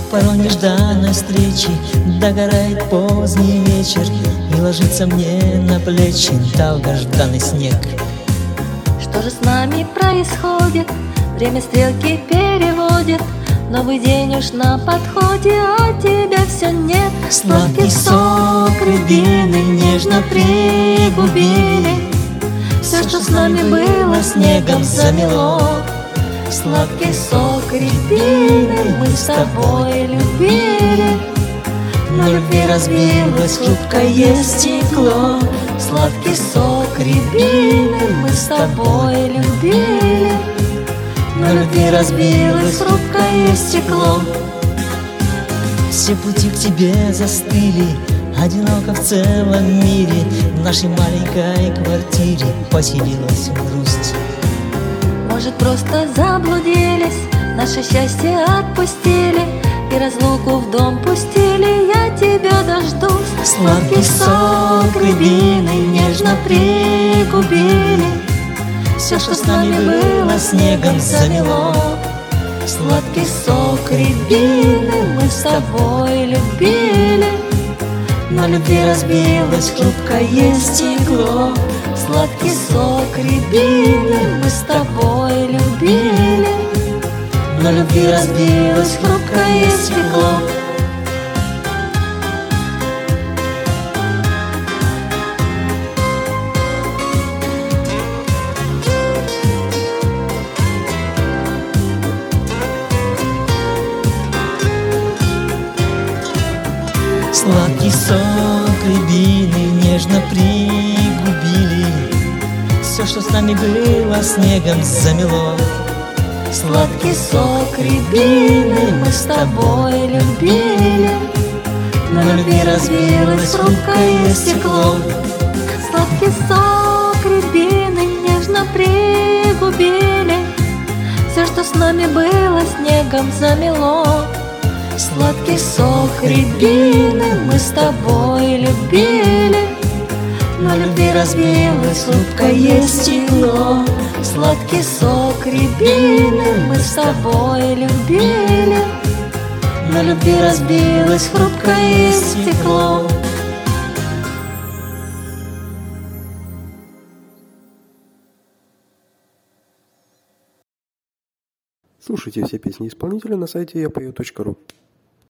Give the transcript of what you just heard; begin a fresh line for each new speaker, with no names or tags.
порой нежданной встречи догорает поздний вечер и ложится мне на плечи долгожданный снег.
Что же с нами происходит? Время стрелки переводит. Новый день уж на подходе, а тебя все нет.
Сладкий сок рябины нежно пригубили. Все, что с нами было, снегом замело. Сладкий сок рябины мы с тобой любили, но любви разбилось хрупкое стекло. Сладкий сок рябины мы с тобой любили, но любви разбилось хрупкое стекло. Все пути к тебе застыли, одиноко в целом мире. В нашей маленькой квартире поселилась грусть.
Может, просто заблудились, наше счастье отпустили и разлуку в дом пустили. Я тебя дождусь.
Сладкий сок рябины нежно пригубили. Все, что с нами было, снегом замело. Сладкий сок рябины мы с тобой любили, но любви разбилось хрупкое стекло. Сладкий сок рябины мы с тобой любили, но любви разбилось хрупкое стекло. Сладкий сок рябины нежно пригубили. Все, что с нами было, снегом замело. Сладкий сок рябины мы с тобой любили, но любви разбилось хрупкое стекло.
Сладкий сок рябины нежно пригубили. Все, что с нами было, снегом замело.
Сладкий сок рябины мы с тобой любили, но любви разбилось хрупкое стекло. Сладкий сок рябины мы с тобой любили, но любви разбилось хрупкое стекло.
Слушайте все песни исполнителя на сайте yapою.ru.